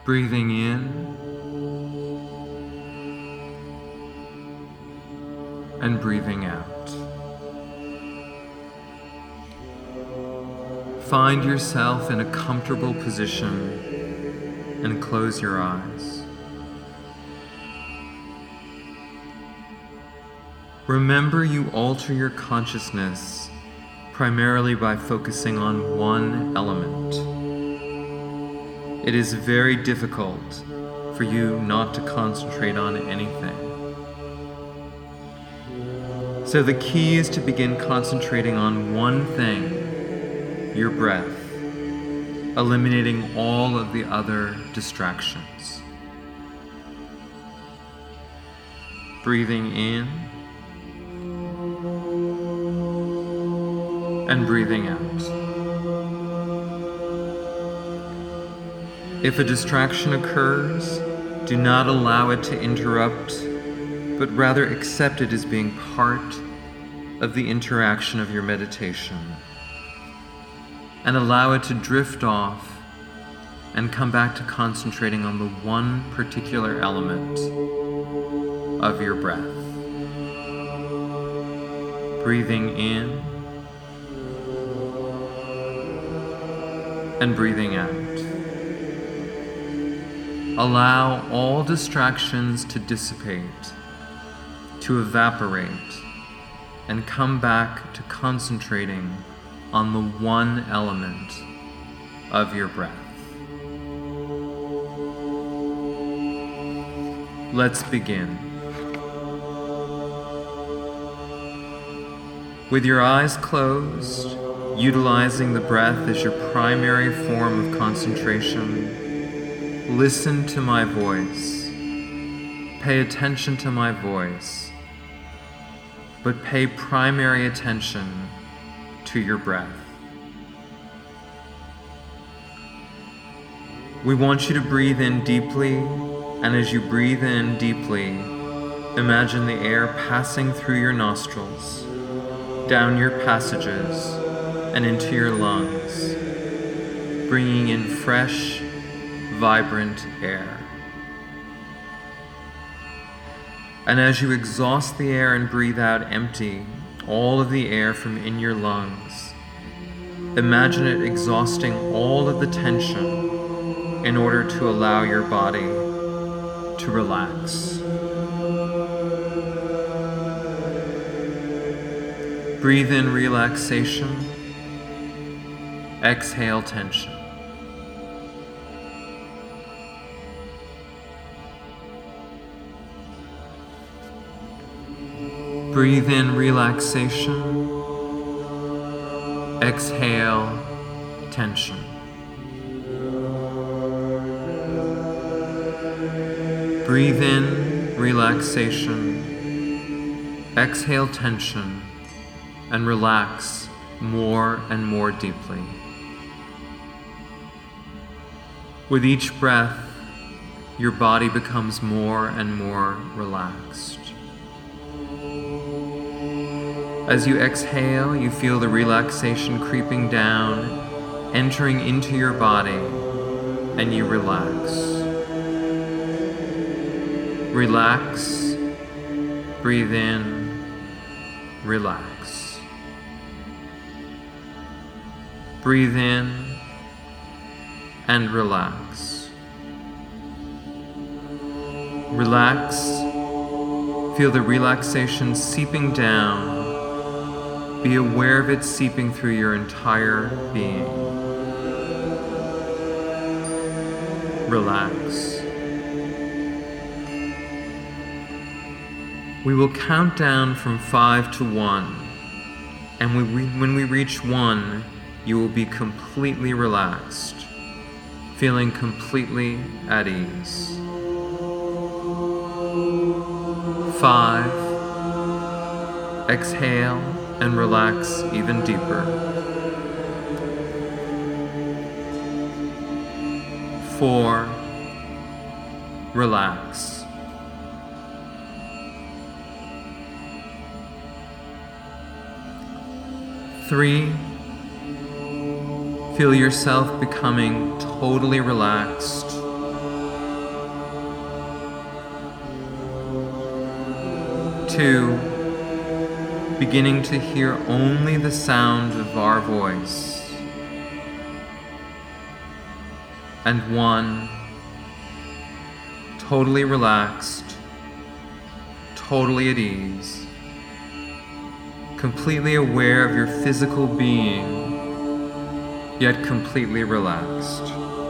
Breathing in and breathing out. Find yourself in a comfortable position and close your eyes. Remember, you alter your consciousness primarily by focusing on one element. It is very difficult for you not to concentrate on anything. So the key is to begin concentrating on one thing, your breath, eliminating all of the other distractions. Breathing in and breathing out. If a distraction occurs, do not allow it to interrupt, but rather accept it as being part of the interaction of your meditation, and allow it to drift off and come back to concentrating on the one particular element of your breath. Breathing in and breathing out. Allow all distractions to dissipate, to evaporate, and come back to concentrating on the one element of your breath. Let's begin. With your eyes closed, utilizing the breath as your primary form of concentration, listen to my voice. Pay attention to my voice, but pay primary attention to your breath. We want you to breathe in deeply, and as you breathe in deeply, imagine the air passing through your nostrils, down your passages, and into your lungs, bringing in fresh, vibrant air. And as you exhaust the air and breathe out empty all of the air from in your lungs, imagine it exhausting all of the tension in order to allow your body to relax. Breathe in relaxation, exhale tension. Breathe in relaxation, exhale tension. Breathe in relaxation, exhale tension, and relax more and more deeply. With each breath, your body becomes more and more relaxed. As you exhale, you feel the relaxation creeping down, entering into your body, and you relax. Relax, breathe in, relax. Breathe in and relax. Relax, feel the relaxation seeping down. Be aware of it seeping through your entire being. Relax. We will count down from 5 to 1, and when we reach 1, you will be completely relaxed, feeling completely at ease. 5. Exhale and relax even deeper. 4. Relax. 3. Feel yourself becoming totally relaxed, 2, beginning to hear only the sound of our voice, and 1, totally relaxed, totally at ease, completely aware of your physical being, yet completely relaxed.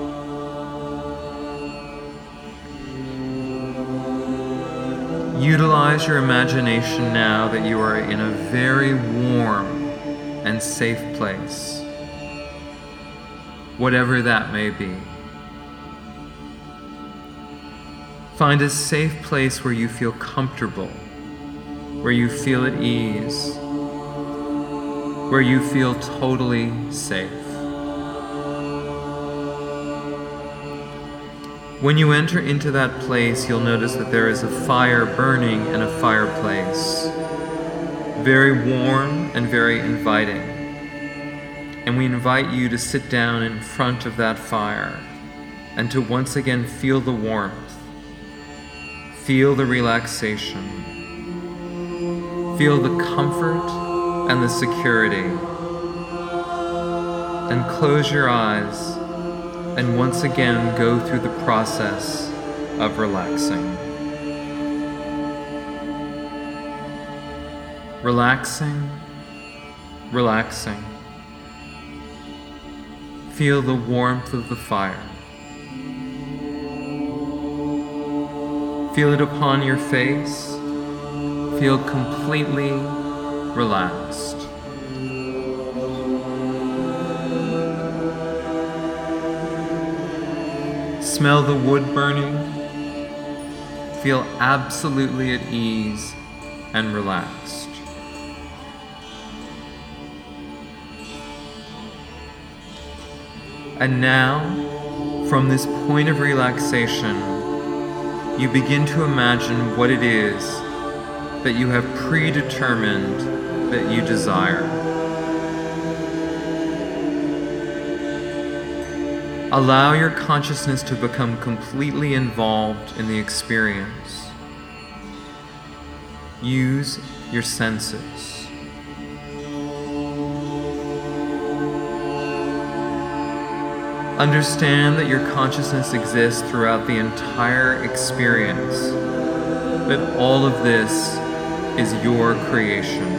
Utilize your imagination now that you are in a very warm and safe place, whatever that may be. Find a safe place where you feel comfortable, where you feel at ease, where you feel totally safe. When you enter into that place, you'll notice that there is a fire burning in a fireplace, very warm and very inviting. And we invite you to sit down in front of that fire and to once again feel the warmth, feel the relaxation, feel the comfort and the security, and close your eyes and once again go through the process of relaxing. Relaxing, relaxing. Feel the warmth of the fire. Feel it upon your face. Feel completely relaxed. Smell the wood burning. Feel absolutely at ease and relaxed. And now, from this point of relaxation, you begin to imagine what it is that you have predetermined that you desire. Allow your consciousness to become completely involved in the experience. Use your senses. Understand that your consciousness exists throughout the entire experience, that all of this is your creation.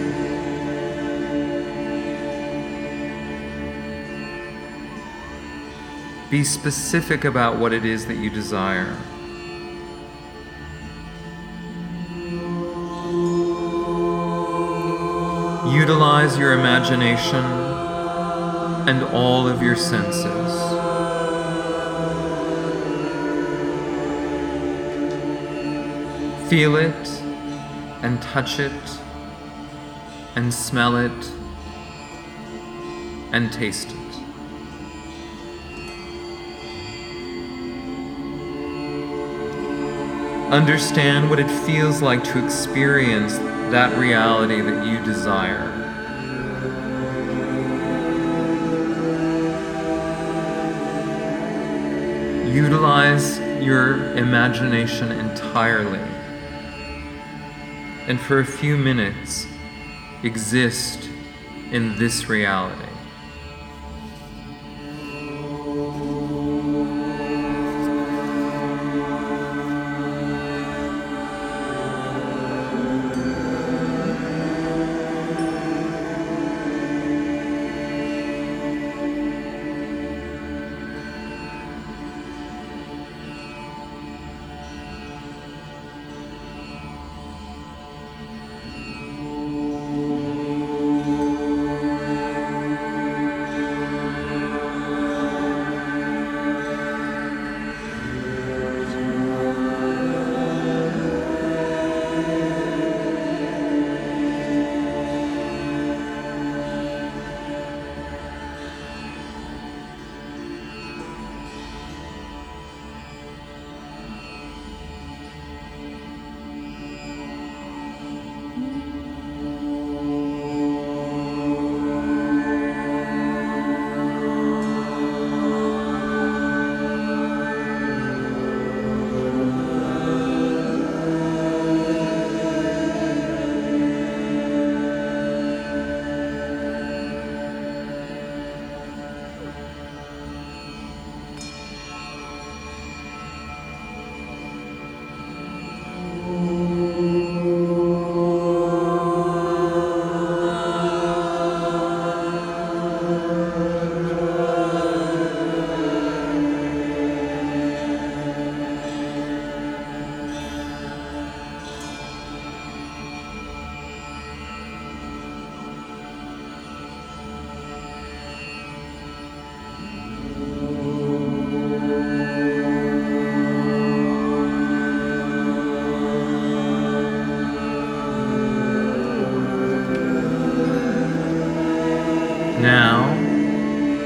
Be specific about what it is that you desire. Utilize your imagination and all of your senses. Feel it and touch it and smell it and taste it. Understand what it feels like to experience that reality that you desire. Utilize your imagination entirely, and for a few minutes, exist in this reality.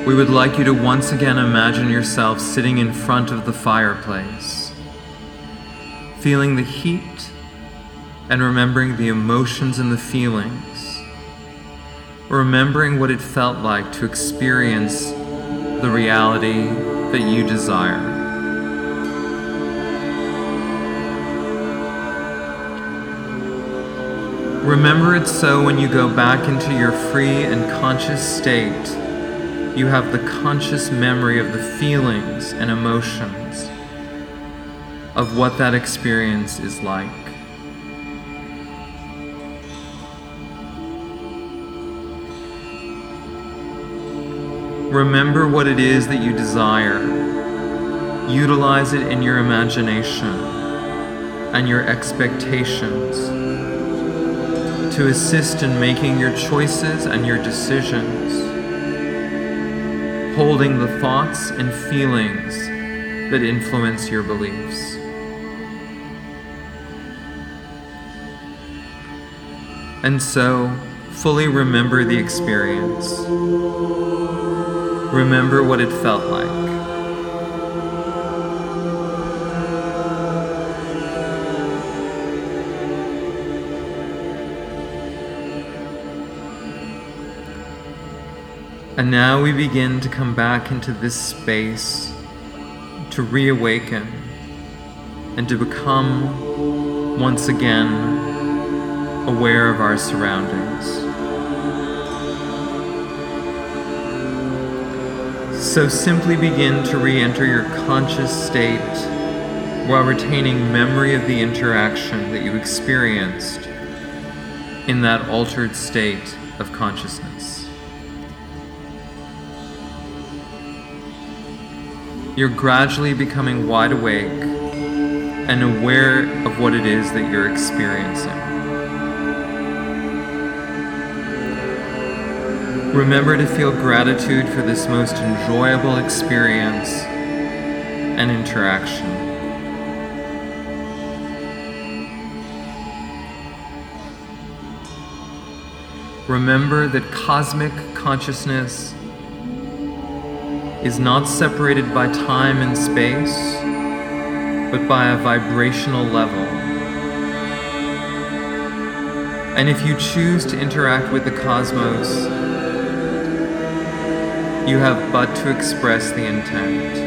we would like you to once again imagine yourself sitting in front of the fireplace, feeling the heat and remembering the emotions and the feelings, remembering what it felt like to experience the reality that you desire. Remember it so when you go back into your free and conscious state, you have the conscious memory of the feelings and emotions of what that experience is like. Remember what it is that you desire. Utilize it in your imagination and your expectations to assist in making your choices and your decisions, holding the thoughts and feelings that influence your beliefs. And so, fully remember the experience. Remember what it felt like. And now we begin to come back into this space to reawaken and to become once again aware of our surroundings. So simply begin to re-enter your conscious state while retaining memory of the interaction that you experienced in that altered state of consciousness. You're gradually becoming wide awake and aware of what it is that you're experiencing. Remember to feel gratitude for this most enjoyable experience and interaction. Remember that cosmic consciousness is not separated by time and space, but by a vibrational level. And if you choose to interact with the cosmos, you have but to express the intent.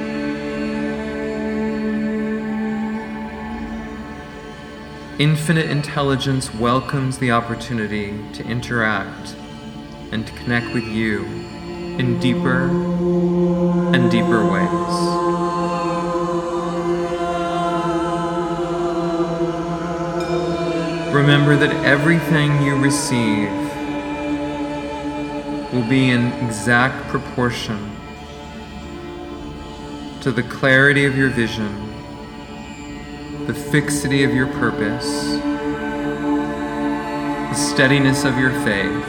Infinite intelligence welcomes the opportunity to interact and to connect with you in deeper and deeper ways. Remember that everything you receive will be in exact proportion to the clarity of your vision, the fixity of your purpose, the steadiness of your faith,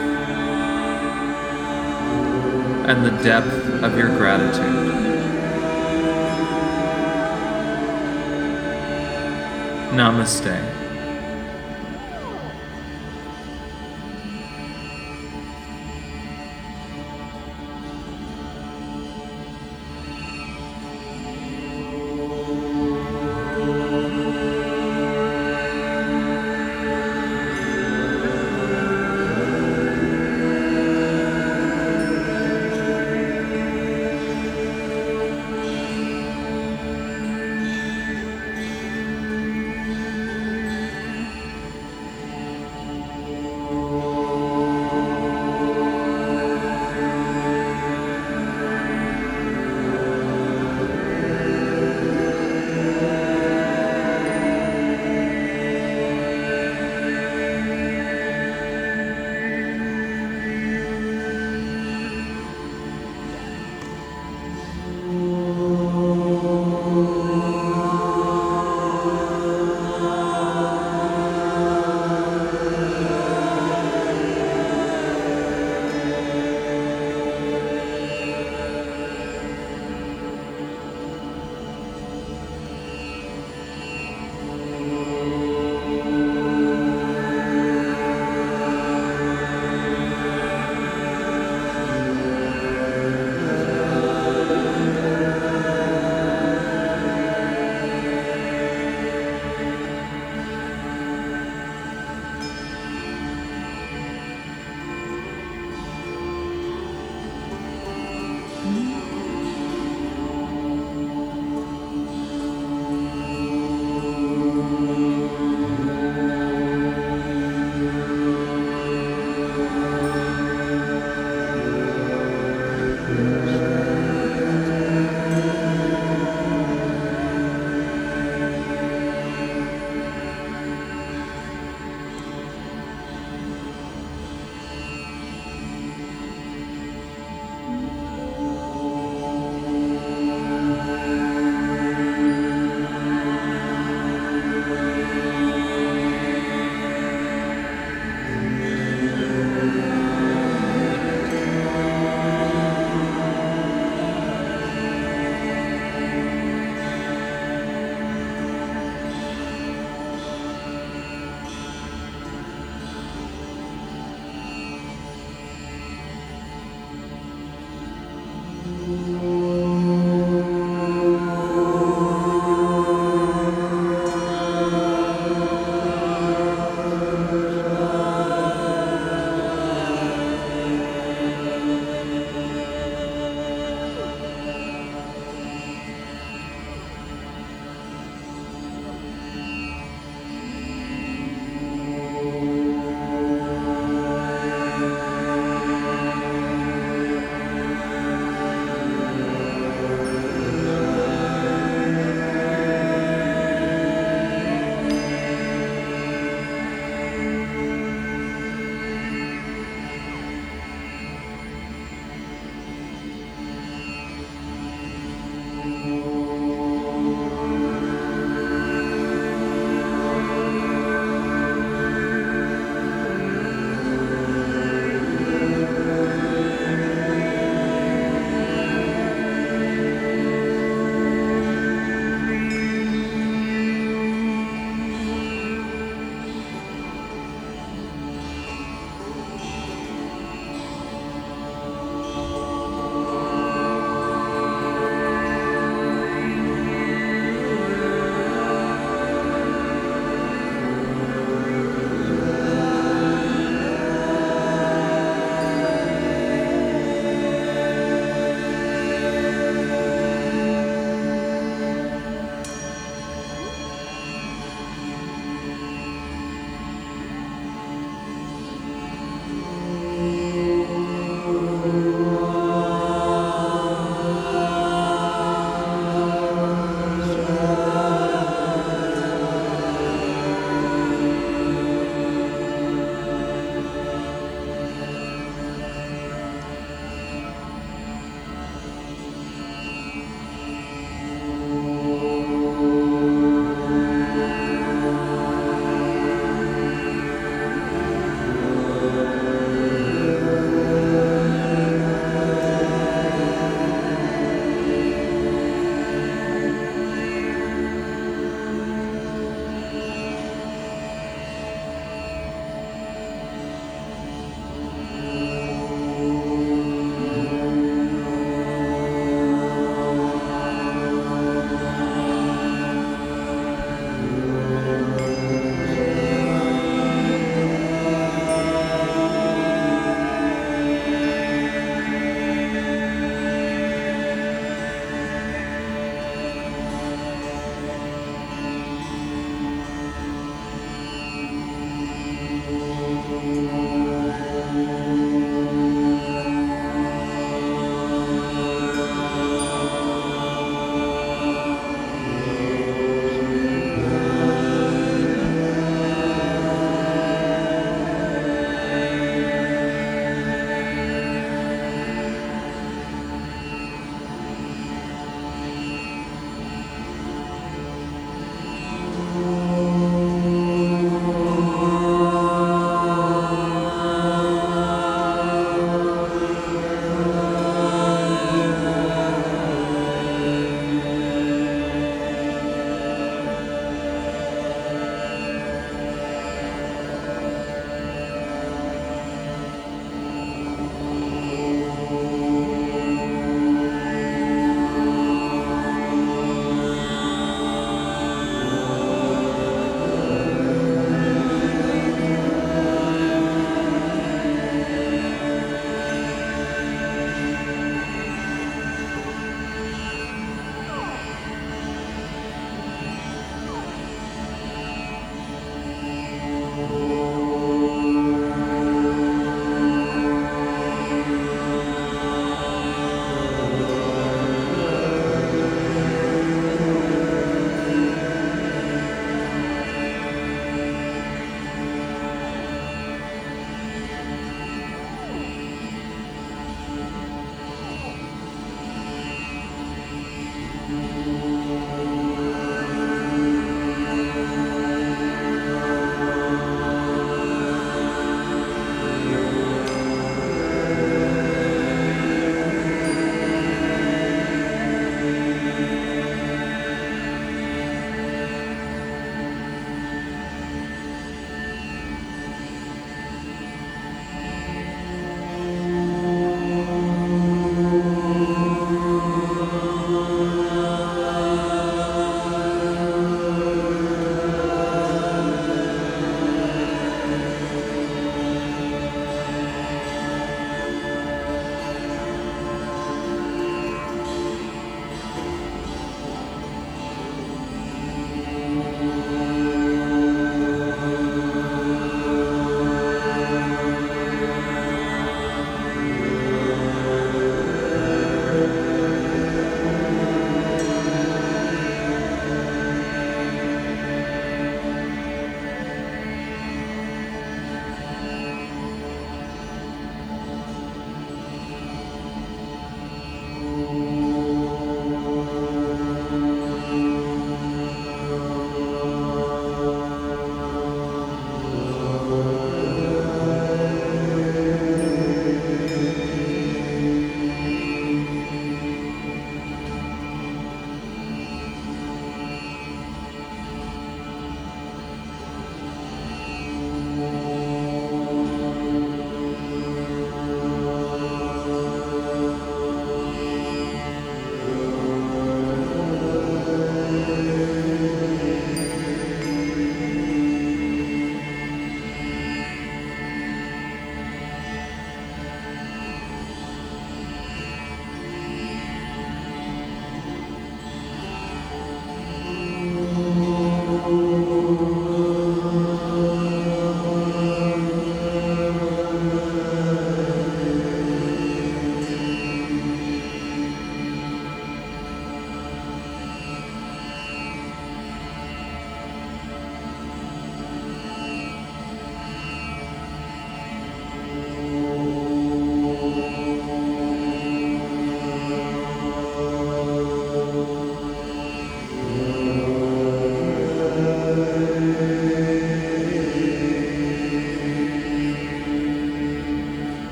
and the depth of your gratitude. Namaste.